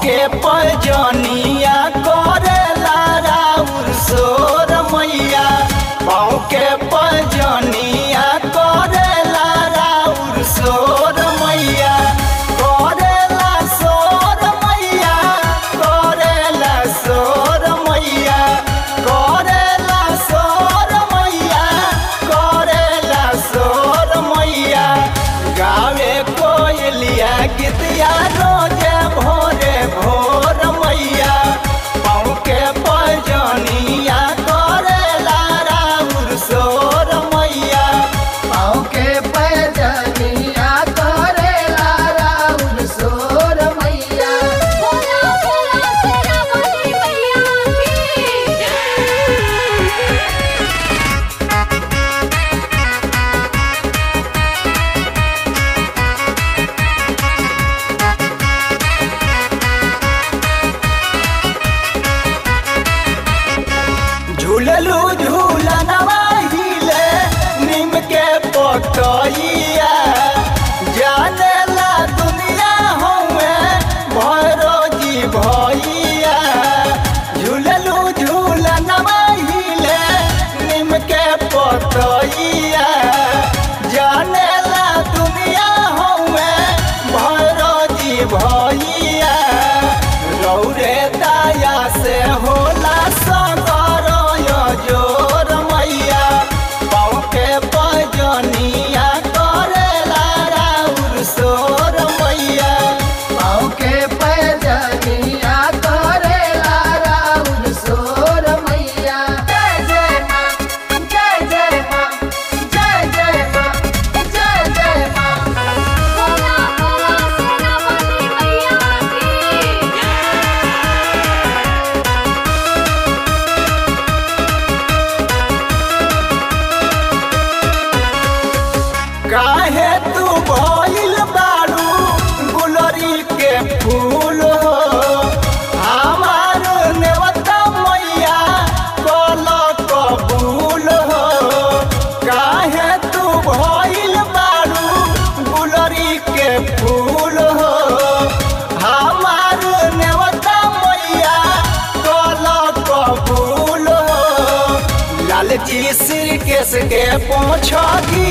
के पैजनिया करेला राउर सोर मैया, पाँव के पैजनिया करेला राउर सोर मैया, करेला सोर मैया, करेला सोर मैया, करेला सोर मैया, करेला सोर मैया। गावे कोयलिया गीतिया रोजे भोरे भोर मैया, पाँव के पैजनिया करेला राउर सोर मैया, पाँव के पैजनिया करेला राउर सोर मैया। बोला बोला शेरावाली मैया की झूललू झूलनवा हिले नीम के पतइया, जानेला दुनिया हउए भरोजी भैया। झूललू झूलनवा हिले नीम के पतइया, जानेला दुनिया हउए भरोजी भैया। रौरे दया से होला सगर जोर मैया, पाँव के पैजनिया करेला राउर सोर मैया, पाँव के पैजनिया करेला राउर सोर मैया। जय जय माँ, जय जय माँ, जय जय माँ, जय जय माँ। बोला बोला शेरावाली मैया की काहे तू भइल बारू गुलरी के फूल हो, हमार नेवता मैया कल कबूल हो। काहे तू भइल बारू गुलरी के फूल हो, हमार नेवता मैया कल कबूल हो। लालजी सिरकेश के पोछगी